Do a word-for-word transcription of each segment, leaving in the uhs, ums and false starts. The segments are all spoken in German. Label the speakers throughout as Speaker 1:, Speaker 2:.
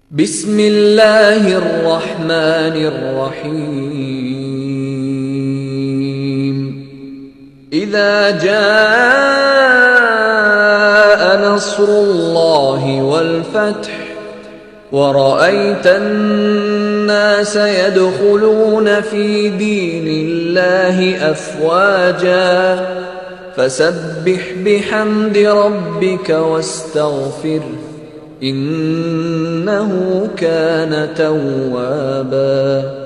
Speaker 1: Bismillahirrahmanirrahim. إذا جاء نصر الله والفتح ورأيت الناس يدخلون في دين الله أفواجا فسبح بحمد ربك واستغفره إنه كان توابا.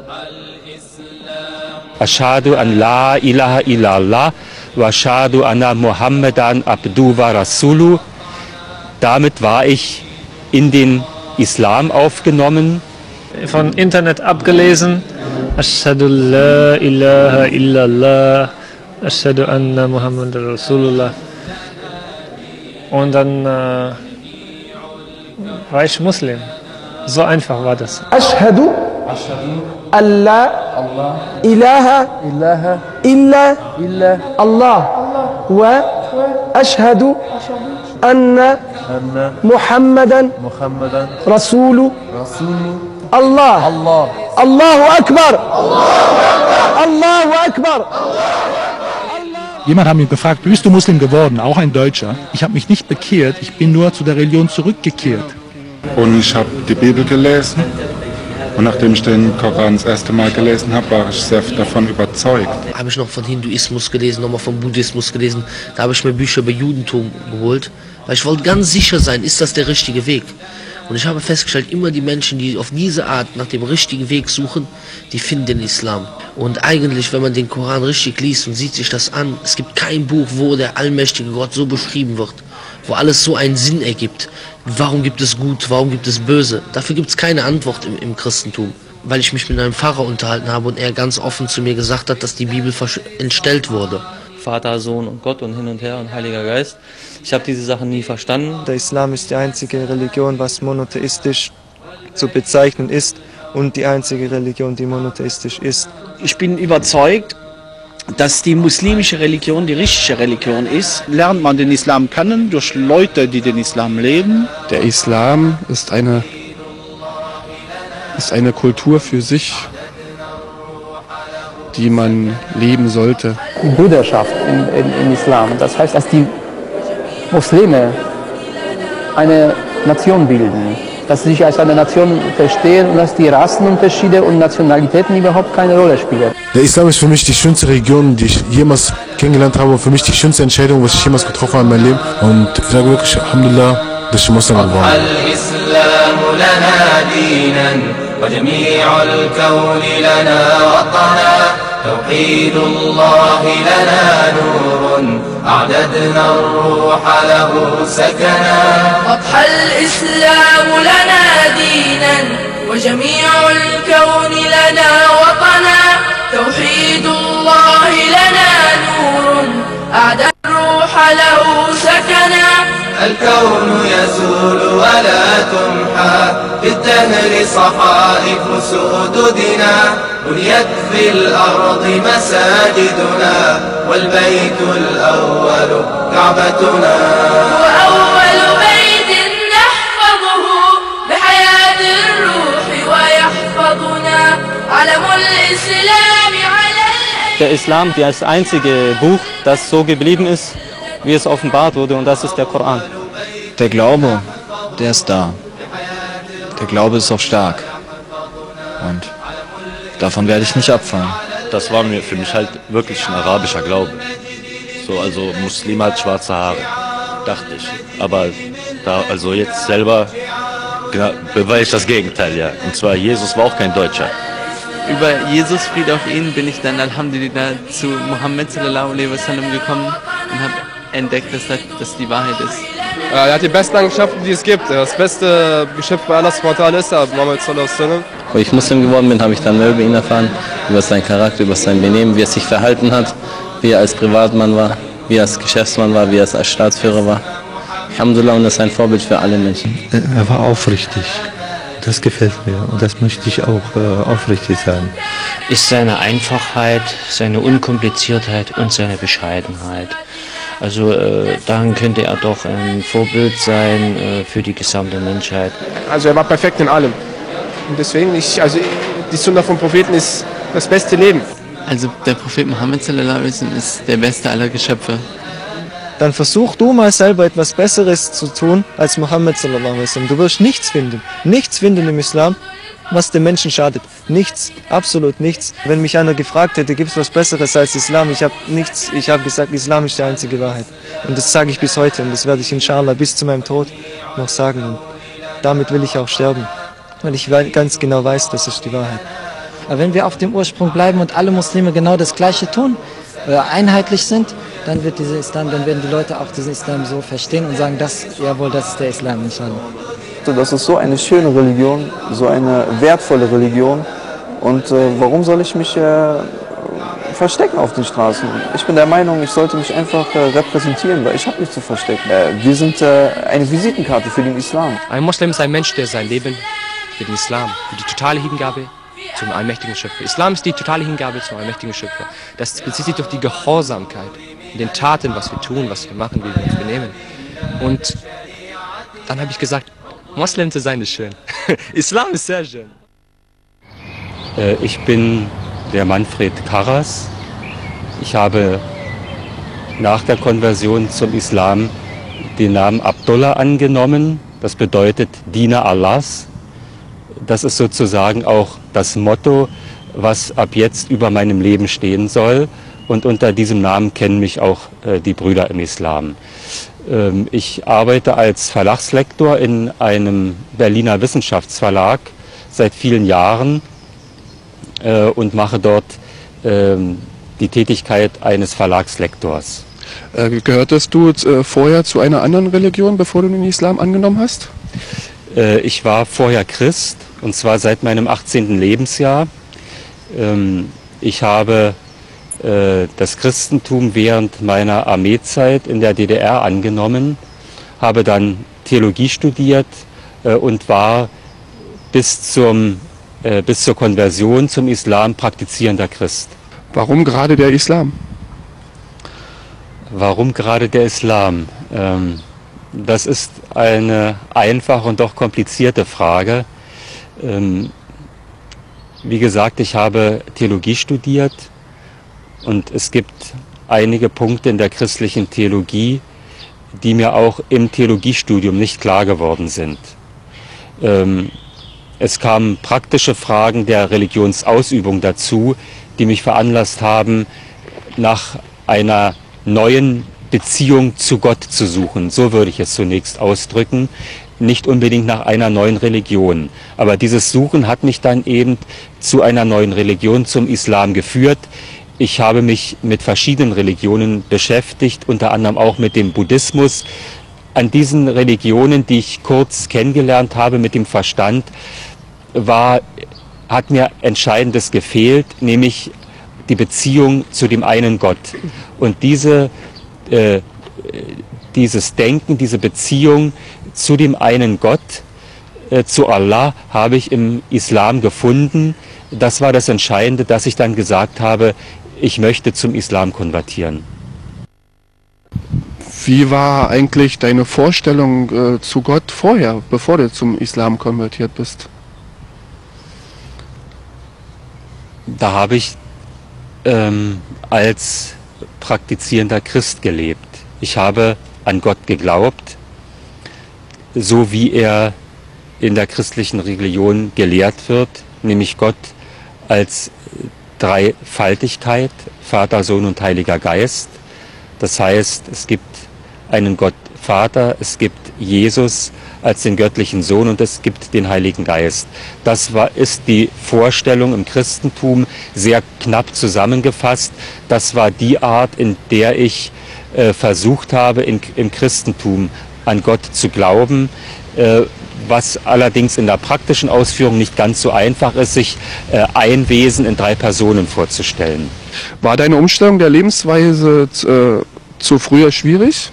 Speaker 2: Ashhadu an la ilaha illallah wa ashhadu anna Muhammadan abduhu wa rasuluh. Damit war ich in den Islam aufgenommen.
Speaker 3: Von Internet abgelesen. Ashhadu la ilaha illallah, ashhadu anna Muhammadan Rasulullah. Und dann äh, war ich Muslim. So einfach war das.
Speaker 4: Ashhadu an la ilaha illa Allah wa ashhadu anna Muhammadan Rasulu Allah. Allahu Akbar. Allahu Akbar.
Speaker 5: Jemand hat mich gefragt, wie bist du Muslim geworden? Auch ein Deutscher. Ich habe mich nicht bekehrt, ich bin nur zu der Religion zurückgekehrt.
Speaker 6: Und ich habe die Bibel gelesen. Und nachdem ich den Koran das erste Mal gelesen habe, war ich sehr davon überzeugt.
Speaker 7: Habe ich noch von Hinduismus gelesen, nochmal von Buddhismus gelesen. Da habe ich mir Bücher über Judentum geholt, weil ich wollte ganz sicher sein, ist das der richtige Weg. Und ich habe festgestellt, immer die Menschen, die auf diese Art nach dem richtigen Weg suchen, die finden den Islam. Und eigentlich, wenn man den Koran richtig liest und sieht sich das an, es gibt kein Buch, wo der allmächtige Gott so beschrieben wird, wo alles so einen Sinn ergibt. Warum gibt es Gut, warum gibt es Böse? Dafür gibt es keine Antwort im, im Christentum. Weil ich mich mit einem Pfarrer unterhalten habe und er ganz offen zu mir gesagt hat, dass die Bibel entstellt wurde.
Speaker 8: Vater, Sohn und Gott und hin und her und Heiliger Geist. Ich habe diese Sachen nie verstanden.
Speaker 9: Der Islam ist die einzige Religion, was monotheistisch zu bezeichnen ist und die einzige Religion, die monotheistisch ist.
Speaker 10: Ich bin überzeugt, dass die muslimische Religion die richtige Religion ist. Lernt man den Islam kennen durch Leute, die den Islam leben.
Speaker 11: Der Islam ist eine, ist eine Kultur für sich, die man leben sollte.
Speaker 12: Die Brüderschaft im, im, im Islam, das heißt, dass die Muslime eine Nation bilden, dass sie sich als eine Nation verstehen und dass die Rassenunterschiede und Nationalitäten überhaupt keine Rolle spielen.
Speaker 13: Der Islam ist für mich die schönste Religion, die ich jemals kennengelernt habe und für mich die schönste Entscheidung, was ich jemals getroffen habe in meinem Leben. Und ich sage wirklich, Alhamdulillah, dass ich Muslim geworden bin.
Speaker 1: توحيد الله لنا نور أعددنا الروح له سكنا أضحى الإسلام لنا دينا وجميع الكون لنا وطنا توحيد الله لنا نور أعددنا الروح له سكنا الكون يزول ولا تمحى في الدهر صحائف سؤددنا بنيت في الأرض مساجدنا والبيت الأول كعبتنا وأول بيت نحفظه بحياة الروح ويحفظنا علم الإسلام على
Speaker 8: Der Islam, der ist das einzige Buch, das so geblieben ist, wie es offenbart wurde, und das ist der Koran.
Speaker 14: Der Glaube, der ist da. Der Glaube ist auch stark. Und davon werde ich nicht abfallen.
Speaker 15: Das war mir für mich halt wirklich ein arabischer Glaube. So, also Muslim hat schwarze Haare, dachte ich. Aber da, also jetzt selber genau, beweise ich das Gegenteil, ja. Und zwar, Jesus war auch kein Deutscher.
Speaker 16: Über Jesus, Friede auf ihn, bin ich dann Alhamdulillah zu Muhammad sallallahu alaihi wasallam gekommen und habe entdeckt, dass das die Wahrheit ist.
Speaker 17: Er hat die besten Eigenschaften, die es gibt. Das beste Geschöpf bei Allah subhanahu wa ta'ala ist er, Muhammad sallallahu alaihi wasallam.
Speaker 18: Wo ich Muslim geworden bin, habe ich dann mehr über ihn erfahren, über seinen Charakter, über sein Benehmen, wie er sich verhalten hat, wie er als Privatmann war, wie er als Geschäftsmann war, wie er als Staatsführer war. Alhamdulillah, und das ist ein Vorbild für alle Menschen.
Speaker 19: Er war aufrichtig. Das gefällt mir und das möchte ich auch äh, aufrichtig sein.
Speaker 20: Ist seine Einfachheit, seine Unkompliziertheit und seine Bescheidenheit. Also äh, daran könnte er doch ein Vorbild sein äh, für die gesamte Menschheit.
Speaker 4: Also er war perfekt in allem. Und deswegen, ich, also die Sunna vom Propheten ist das beste Leben.
Speaker 16: Also der Prophet Mohammed sallallahu alaihi wasallam ist der beste aller Geschöpfe.
Speaker 9: Dann versuch du mal selber etwas Besseres zu tun als Mohammed sallallahu alaihi wasallam. Du wirst nichts finden, nichts finden im Islam, was dem Menschen schadet. Nichts, absolut nichts. Wenn mich einer gefragt hätte, gibt es was Besseres als Islam? Ich habe nichts, ich habe gesagt, Islam ist die einzige Wahrheit. Und das sage ich bis heute und das werde ich inshallah bis zu meinem Tod noch sagen. Und damit will ich auch sterben, weil ich ganz genau weiß, das ist die Wahrheit.
Speaker 21: Aber wenn wir auf dem Ursprung bleiben und alle Muslime genau das Gleiche tun, äh, einheitlich sind, dann wird dieser Islam, dann werden die Leute auch diesen Islam so verstehen und sagen, das, jawohl, das ist der Islam, inshallah.
Speaker 22: Das ist so eine schöne Religion, so eine wertvolle Religion. Und äh, warum soll ich mich äh, verstecken auf den Straßen? Ich bin der Meinung, ich sollte mich einfach äh, repräsentieren, weil ich habe nichts zu verstecken. Äh, wir sind äh, eine Visitenkarte für den Islam.
Speaker 23: Ein Muslim ist ein Mensch, der sein Leben für den Islam, für die totale Hingabe zum allmächtigen Schöpfer. Islam ist die totale Hingabe zum allmächtigen Schöpfer. Das bezieht sich durch die Gehorsamkeit in den Taten, was wir tun, was wir machen, wie wir uns benehmen. Und dann habe ich gesagt, Moslem zu sein ist schön. Islam ist sehr schön.
Speaker 2: Äh, ich bin der Manfred Karras. Ich habe nach der Konversion zum Islam den Namen Abdullah angenommen. Das bedeutet Diener Allahs. Das ist sozusagen auch das Motto, was ab jetzt über meinem Leben stehen soll. Und unter diesem Namen kennen mich auch äh, die Brüder im Islam. Ähm, ich arbeite als Verlagslektor in einem Berliner Wissenschaftsverlag seit vielen Jahren äh, und mache dort äh, die Tätigkeit eines Verlagslektors.
Speaker 11: Äh, gehörtest du äh, vorher zu einer anderen Religion, bevor du den Islam angenommen hast?
Speaker 2: Äh, ich war vorher Christ. Und zwar seit meinem achtzehnten Lebensjahr. Ähm, ich habe äh, das Christentum während meiner Armeezeit in der D D R angenommen, habe dann Theologie studiert äh, und war bis, zum, äh, bis zur Konversion zum Islam praktizierender Christ.
Speaker 11: Warum gerade der Islam?
Speaker 2: Warum gerade der Islam? Ähm, das ist eine einfache und doch komplizierte Frage. Ähm, wie gesagt, ich habe Theologie studiert und es gibt einige Punkte in der christlichen Theologie, die mir auch im Theologiestudium nicht klar geworden sind. Ähm, es kamen praktische Fragen der Religionsausübung dazu, die mich veranlasst haben, nach einer neuen Beziehung zu Gott zu suchen. So würde ich es zunächst ausdrücken. Nicht unbedingt nach einer neuen Religion. Aber dieses Suchen hat mich dann eben zu einer neuen Religion, zum Islam geführt. Ich habe mich mit verschiedenen Religionen beschäftigt, unter anderem auch mit dem Buddhismus. An diesen Religionen, die ich kurz kennengelernt habe mit dem Verstand, war, hat mir Entscheidendes gefehlt, nämlich die Beziehung zu dem einen Gott. Und diese, äh, dieses Denken, diese Beziehung zu dem einen Gott, äh, zu Allah, habe ich im Islam gefunden. Das war das Entscheidende, dass ich dann gesagt habe, ich möchte zum Islam konvertieren.
Speaker 11: Wie war eigentlich deine Vorstellung äh, zu Gott vorher, bevor du zum Islam konvertiert bist?
Speaker 2: Da habe ich ähm, als praktizierender Christ gelebt. Ich habe an Gott geglaubt, so wie er in der christlichen Religion gelehrt wird, nämlich Gott als Dreifaltigkeit, Vater, Sohn und Heiliger Geist. Das heißt, es gibt einen Gott Vater, es gibt Jesus als den göttlichen Sohn und es gibt den Heiligen Geist. Das war, ist die Vorstellung im Christentum sehr knapp zusammengefasst. Das war die Art, in der ich äh, versucht habe, in, im Christentum an Gott zu glauben, äh, was allerdings in der praktischen Ausführung nicht ganz so einfach ist, sich äh, ein Wesen in drei Personen vorzustellen.
Speaker 11: War deine Umstellung der Lebensweise äh, zu früher schwierig?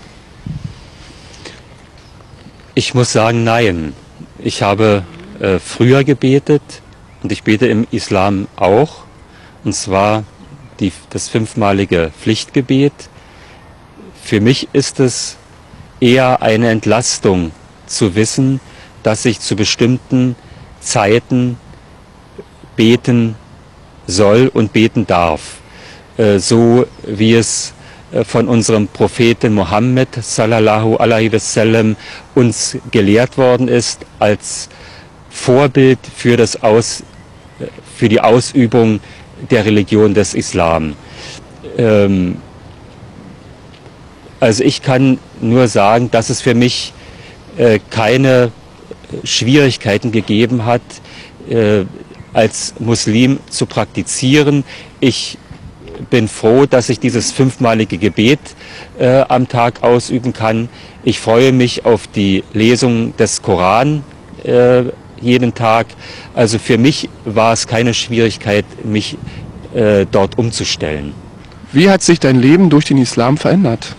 Speaker 2: Ich muss sagen, nein. Ich habe äh, früher gebetet und ich bete im Islam auch, und zwar die, das fünfmalige Pflichtgebet, für mich ist es eher eine Entlastung zu wissen, dass ich zu bestimmten Zeiten beten soll und beten darf, äh, so wie es äh, von unserem Propheten Mohammed sallallahu alaihi wasallam uns gelehrt worden ist, als Vorbild für, das Aus, äh, für die Ausübung der Religion des Islam. Ähm, also ich kann nur sagen, dass es für mich äh, keine Schwierigkeiten gegeben hat, äh, als Muslim zu praktizieren. Ich bin froh, dass ich dieses fünfmalige Gebet äh, am Tag ausüben kann. Ich freue mich auf die Lesung des Koran äh, jeden Tag. Also für mich war es keine Schwierigkeit, mich äh, dort umzustellen.
Speaker 11: Wie hat sich dein Leben durch den Islam verändert?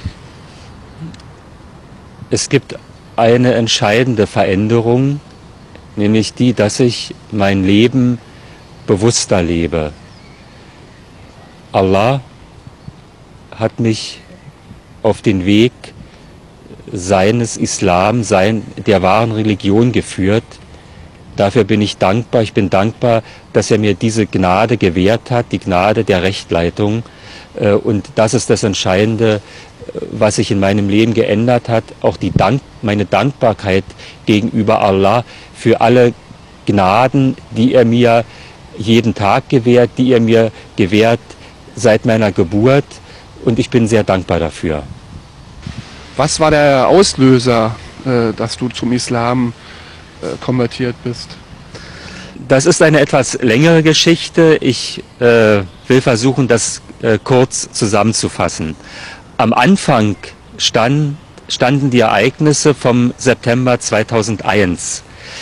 Speaker 2: Es gibt eine entscheidende Veränderung, nämlich die, dass ich mein Leben bewusster lebe. Allah hat mich auf den Weg seines Islam, sein, der wahren Religion geführt. Dafür bin ich dankbar. Ich bin dankbar, dass er mir diese Gnade gewährt hat, die Gnade der Rechtleitung. Und das ist das Entscheidende, was sich in meinem Leben geändert hat, auch die Dank, meine Dankbarkeit gegenüber Allah für alle Gnaden, die er mir jeden Tag gewährt, die er mir gewährt seit meiner Geburt, und ich bin sehr dankbar dafür.
Speaker 11: Was war der Auslöser, äh, dass du zum Islam äh, konvertiert bist?
Speaker 2: Das ist eine etwas längere Geschichte. Ich äh, will versuchen, das äh, kurz zusammenzufassen. Am Anfang stand, standen die Ereignisse vom September zweitausendeins.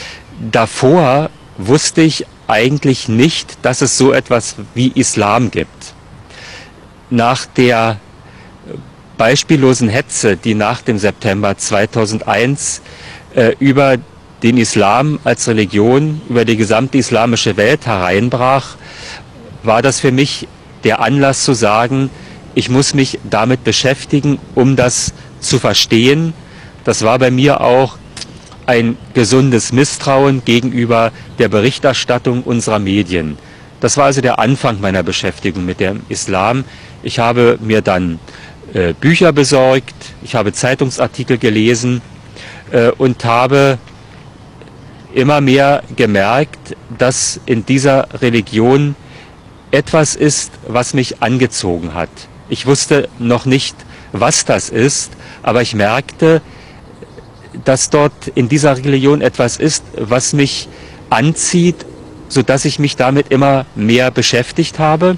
Speaker 2: Davor wusste ich eigentlich nicht, dass es so etwas wie Islam gibt. Nach der beispiellosen Hetze, die nach dem September zweitausendeins äh, über den Islam als Religion, über die gesamte islamische Welt hereinbrach, war das für mich der Anlass zu sagen, ich muss mich damit beschäftigen, um das zu verstehen. Das war bei mir auch ein gesundes Misstrauen gegenüber der Berichterstattung unserer Medien. Das war also der Anfang meiner Beschäftigung mit dem Islam. Ich habe mir dann äh, Bücher besorgt, ich habe Zeitungsartikel gelesen äh, und habe immer mehr gemerkt, dass in dieser Religion etwas ist, was mich angezogen hat. Ich wusste noch nicht, was das ist, aber ich merkte, dass dort in dieser Religion etwas ist, was mich anzieht, sodass ich mich damit immer mehr beschäftigt habe.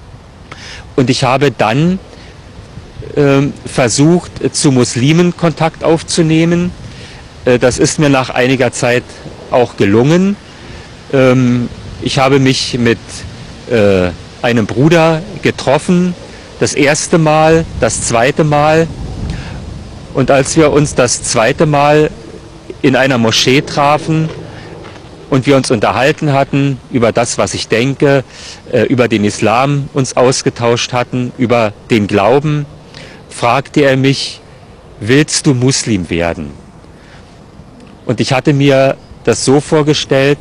Speaker 2: Und ich habe dann äh, versucht, zu Muslimen Kontakt aufzunehmen. Äh, das ist mir nach einiger Zeit auch gelungen. Ähm, ich habe mich mit äh, einem Bruder getroffen, das erste Mal, das zweite Mal. Und als wir uns das zweite Mal in einer Moschee trafen und wir uns unterhalten hatten über das, was ich denke, äh, über den Islam uns ausgetauscht hatten, über den Glauben, fragte er mich, willst du Muslim werden? Und ich hatte mir das so vorgestellt,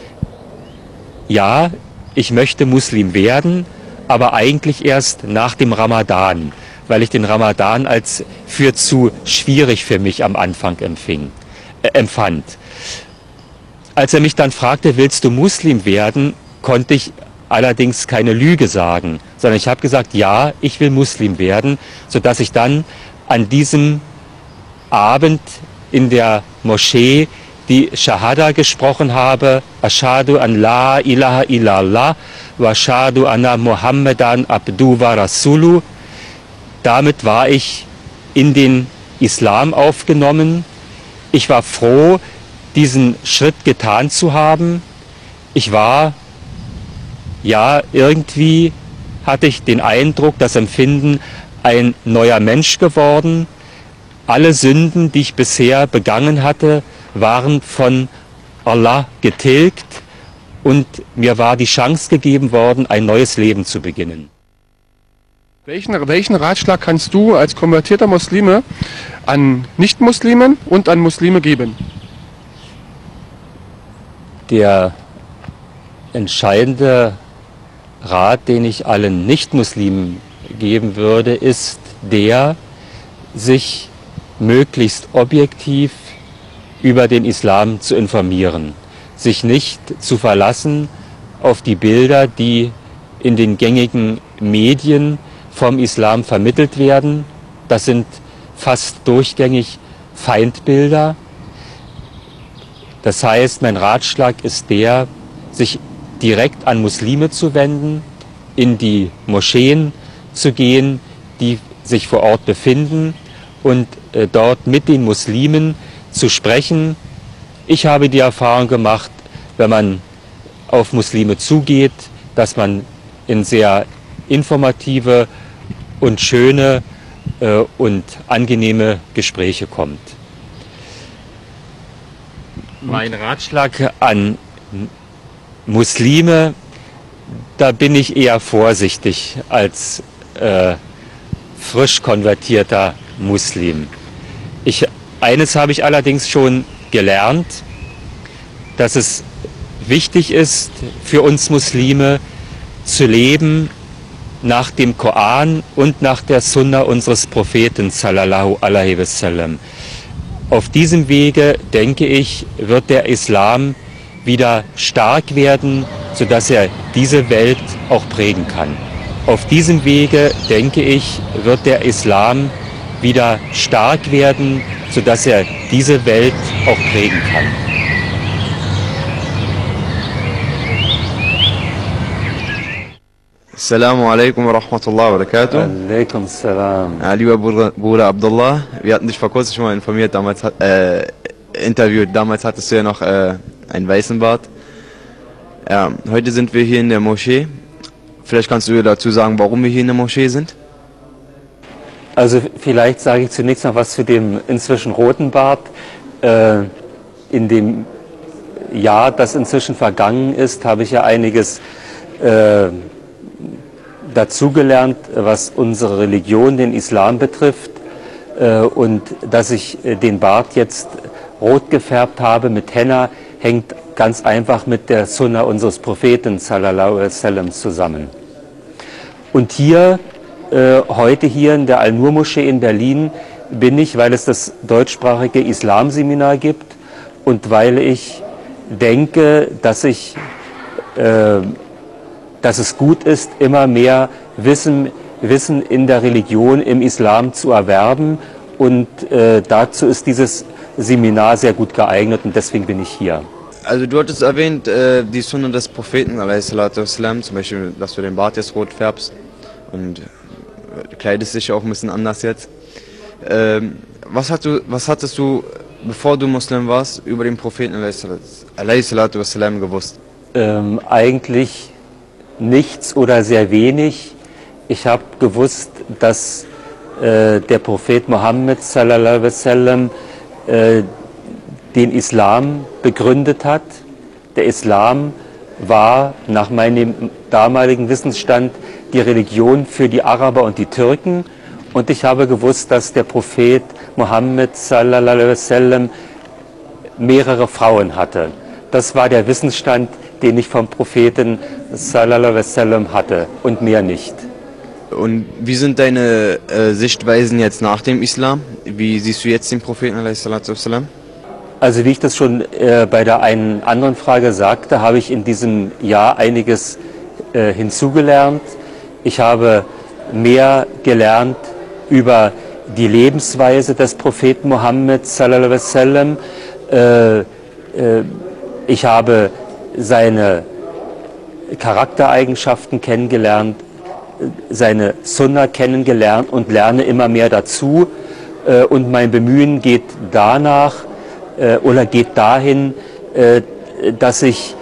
Speaker 2: ja, ich möchte Muslim werden, aber eigentlich erst nach dem Ramadan, weil ich den Ramadan als für zu schwierig für mich am Anfang empfing, äh, empfand. Als er mich dann fragte, willst du Muslim werden, konnte ich allerdings keine Lüge sagen, sondern ich habe gesagt, ja, ich will Muslim werden, sodass ich dann an diesem Abend in der Moschee die Shahada gesprochen habe, Ashadu an la ilaha illallah wa ashadu anna Muhammadan abdu wa rasulu. Damit war ich in den Islam aufgenommen. Ich war froh, diesen Schritt getan zu haben. Ich war, ja, irgendwie hatte ich den Eindruck, das Empfinden, ein neuer Mensch geworden. Alle Sünden, die ich bisher begangen hatte, waren von Allah getilgt und mir war die Chance gegeben worden, ein neues Leben zu beginnen.
Speaker 11: Welchen, welchen Ratschlag kannst du als konvertierter Muslime an Nichtmuslimen und an Muslime geben?
Speaker 2: Der entscheidende Rat, den ich allen Nichtmuslimen geben würde, ist der, sich möglichst objektiv über den Islam zu informieren, sich nicht zu verlassen auf die Bilder, die in den gängigen Medien vom Islam vermittelt werden. Das sind fast durchgängig Feindbilder. Das heißt, mein Ratschlag ist der, sich direkt an Muslime zu wenden, in die Moscheen zu gehen, die sich vor Ort befinden und äh, dort mit den Muslimen zu sprechen. Ich habe die Erfahrung gemacht, wenn man auf Muslime zugeht, dass man in sehr informative und schöne äh, und angenehme Gespräche kommt. Mein Ratschlag an Muslime, da bin ich eher vorsichtig als äh, frisch konvertierter Muslim. Ich, eines habe ich allerdings schon gelernt, dass es wichtig ist für uns Muslime zu leben nach dem Koran und nach der Sunna unseres Propheten sallallahu alaihi wasallam. Auf diesem Wege, denke ich, wird der Islam wieder stark werden, sodass er diese Welt auch prägen kann. Auf diesem Wege, denke ich, wird der Islam wieder stark werden, sodass er diese Welt auch prägen kann.
Speaker 3: Assalamu alaikum wa rahmatullahi wa barakatuh.
Speaker 2: Alaikum salam.
Speaker 3: Ja, lieber Bruder, Bruder Abdullah, wir hatten dich vor kurzem schon mal informiert, damals hat, äh, interviewt. Damals hattest du ja noch äh, einen weißen Bart. Ja, heute sind wir hier in der Moschee. Vielleicht kannst du dazu sagen, warum wir hier in der Moschee sind?
Speaker 2: Also vielleicht sage ich zunächst noch was zu dem inzwischen roten Bart. Äh, in dem Jahr, das inzwischen vergangen ist, habe ich ja einiges äh, dazugelernt, was unsere Religion, den Islam betrifft. Äh, und dass ich äh, den Bart jetzt rot gefärbt habe mit Henna, hängt ganz einfach mit der Sunna unseres Propheten sallallahu alaihi wasallam zusammen. Und hier, äh, heute hier in der Al-Nur-Moschee in Berlin, bin ich, weil es das deutschsprachige Islamseminar gibt und weil ich denke, dass, ich, äh, dass es gut ist, immer mehr Wissen, Wissen in der Religion, im Islam zu erwerben. Und äh, dazu ist dieses Seminar sehr gut geeignet und deswegen bin ich hier.
Speaker 3: Also du hattest erwähnt, äh, die Sunna des Propheten, wassalam, zum Beispiel, dass du den Bart jetzt rot färbst und äh, kleidest dich auch ein bisschen anders jetzt. Ähm, was, hast du, was hattest du, bevor du Muslim warst, über den Propheten wassalam, gewusst? Ähm,
Speaker 2: eigentlich nichts oder sehr wenig. Ich habe gewusst, dass äh, der Prophet Mohammed sallallahu alaihi wasallam äh, den Islam begründet hat. Der Islam war nach meinem damaligen Wissensstand die Religion für die Araber und die Türken. Und ich habe gewusst, dass der Prophet Mohammed sallallahu alaihi wasallam mehrere Frauen hatte. Das war der Wissensstand, den ich vom Propheten sallallahu alaihi wasallam hatte und mehr nicht.
Speaker 3: Und wie sind deine äh, Sichtweisen jetzt nach dem Islam? Wie siehst du jetzt den Propheten sallallahu alaihi wasallam?
Speaker 2: Also wie ich das schon äh, bei der einen anderen Frage sagte, habe ich in diesem Jahr einiges äh, hinzugelernt. Ich habe mehr gelernt über die Lebensweise des Propheten Mohammed sallallahu alaihi wasallam. Äh, äh, ich habe seine Charaktereigenschaften kennengelernt, seine Sunna kennengelernt und lerne immer mehr dazu. Äh, und mein Bemühen geht danach, oder geht dahin, dass ich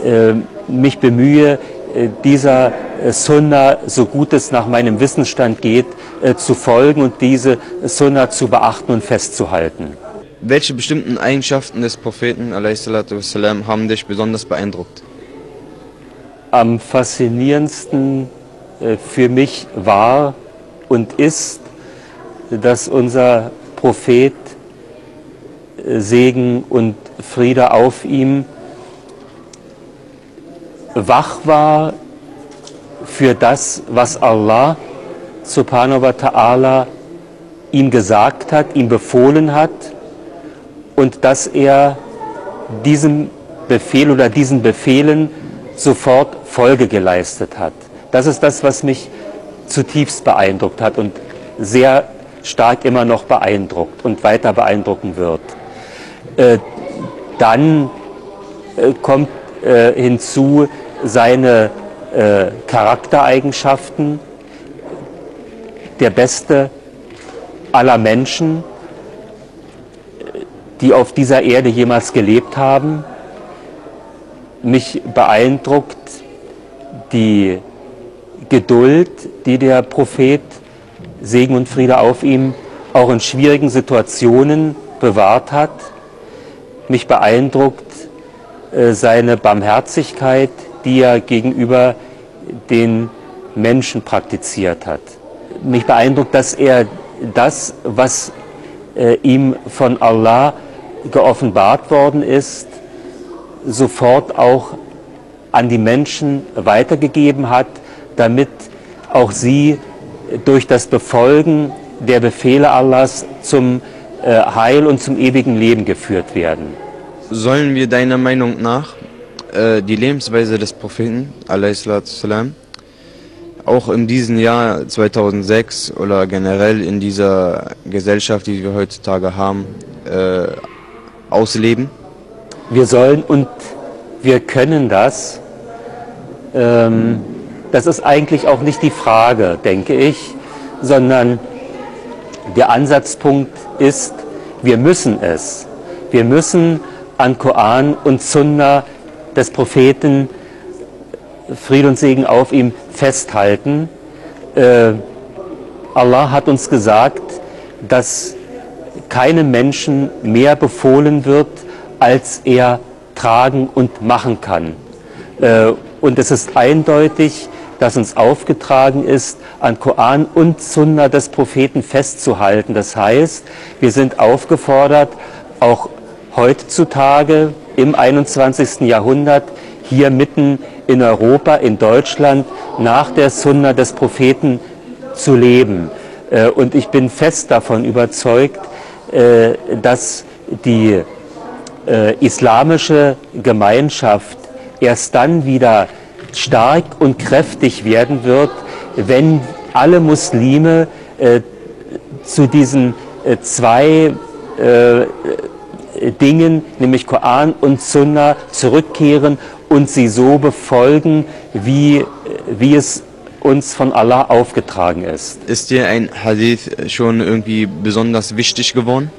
Speaker 2: mich bemühe, dieser Sunna, so gut es nach meinem Wissensstand geht, zu folgen und diese Sunna zu beachten und festzuhalten.
Speaker 3: Welche bestimmten Eigenschaften des Propheten wassalam, haben dich besonders beeindruckt?
Speaker 2: Am faszinierendsten für mich war und ist, dass unser Prophet, Segen und Friede auf ihm, wach war für das, was Allah subhanahu wa ta'ala ihm gesagt hat, ihm befohlen hat, und dass er diesem Befehl oder diesen Befehlen sofort Folge geleistet hat. Das ist das, was mich zutiefst beeindruckt hat und sehr stark immer noch beeindruckt und weiter beeindrucken wird. Äh, dann äh, kommt äh, hinzu seine äh, Charaktereigenschaften, der beste aller Menschen, die auf dieser Erde jemals gelebt haben. Mich beeindruckt die Geduld, die der Prophet, Segen und Friede auf ihm, auch in schwierigen Situationen bewahrt hat. Mich beeindruckt äh, seine Barmherzigkeit, die er gegenüber den Menschen praktiziert hat. Mich beeindruckt, dass er das, was äh, ihm von Allah geoffenbart worden ist, sofort auch an die Menschen weitergegeben hat, damit auch sie durch das Befolgen der Befehle Allahs zum äh, Heil und zum ewigen Leben geführt werden.
Speaker 3: Sollen wir deiner Meinung nach äh, die Lebensweise des Propheten, alaihissalam, auch in diesem Jahr zweitausendsechs oder generell in dieser Gesellschaft, die wir heutzutage haben, äh, ausleben?
Speaker 2: Wir sollen und wir können das. Ähm, das ist eigentlich auch nicht die Frage, denke ich, sondern der Ansatzpunkt ist, wir müssen es. Wir müssen an Koran und Sunna des Propheten, Friede und Segen auf ihm, festhalten. Äh, Allah hat uns gesagt, dass keinem Menschen mehr befohlen wird, als er tragen und machen kann. Äh, und es ist eindeutig, dass uns aufgetragen ist, an Koran und Sunna des Propheten festzuhalten. Das heißt, wir sind aufgefordert, auch heutzutage im einundzwanzigsten Jahrhundert hier mitten in Europa, in Deutschland, nach der Sunna des Propheten zu leben. Äh, und ich bin fest davon überzeugt, äh, dass die äh, islamische Gemeinschaft erst dann wieder stark und kräftig werden wird, wenn alle Muslime äh, zu diesen äh, zwei äh, Dingen, nämlich Koran und Sunna, zurückkehren und sie so befolgen, wie, wie es uns von Allah aufgetragen ist.
Speaker 3: Ist dir ein Hadith schon irgendwie besonders wichtig geworden?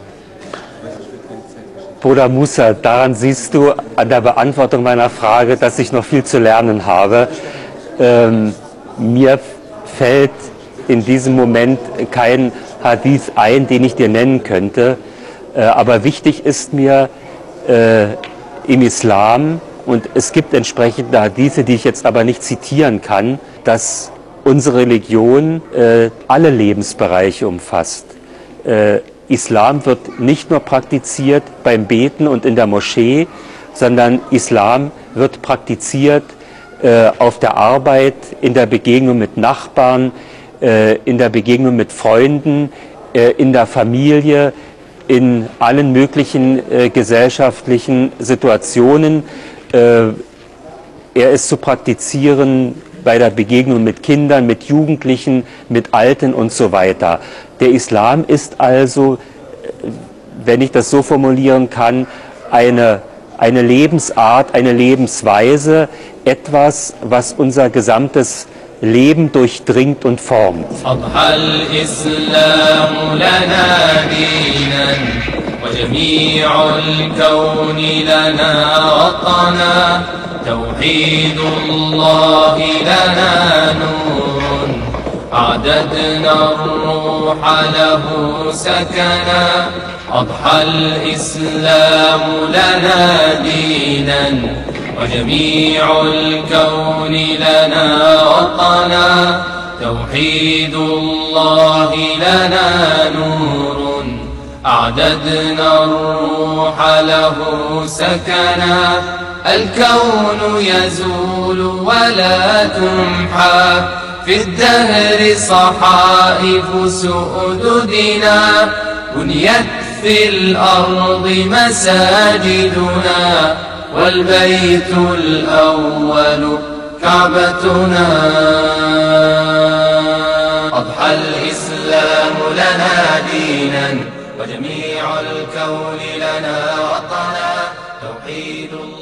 Speaker 2: Bruder Musa, daran siehst du an der Beantwortung meiner Frage, dass ich noch viel zu lernen habe. Ähm, mir fällt in diesem Moment kein Hadith ein, den ich dir nennen könnte. Äh, aber wichtig ist mir äh, im Islam, und es gibt entsprechende Hadithe, die ich jetzt aber nicht zitieren kann, dass unsere Religion äh, alle Lebensbereiche umfasst. Äh, Islam wird nicht nur praktiziert beim Beten und in der Moschee, sondern Islam wird praktiziert äh, auf der Arbeit, in der Begegnung mit Nachbarn, äh, in der Begegnung mit Freunden, äh, in der Familie, in allen möglichen äh, gesellschaftlichen Situationen. Äh, er ist zu praktizieren bei der Begegnung mit Kindern, mit Jugendlichen, mit Alten und so weiter. Der Islam ist also, wenn ich das so formulieren kann, eine, eine Lebensart, eine Lebensweise, etwas, was unser gesamtes Leben durchdringt und formt.
Speaker 1: توحيد الله لنا نور أعددنا الروح له سكنا أضحى الإسلام لنا دينا وجميع الكون لنا وطنا توحيد الله لنا نور أعددنا الروح له سكنا الكون يزول ولا تمحى في الدهر صحائف سؤددنا بنيت في الأرض مساجدنا والبيت الأول كعبتنا أضحى الإسلام لنا دينا وجميع الكون لنا وطنا توحيد الله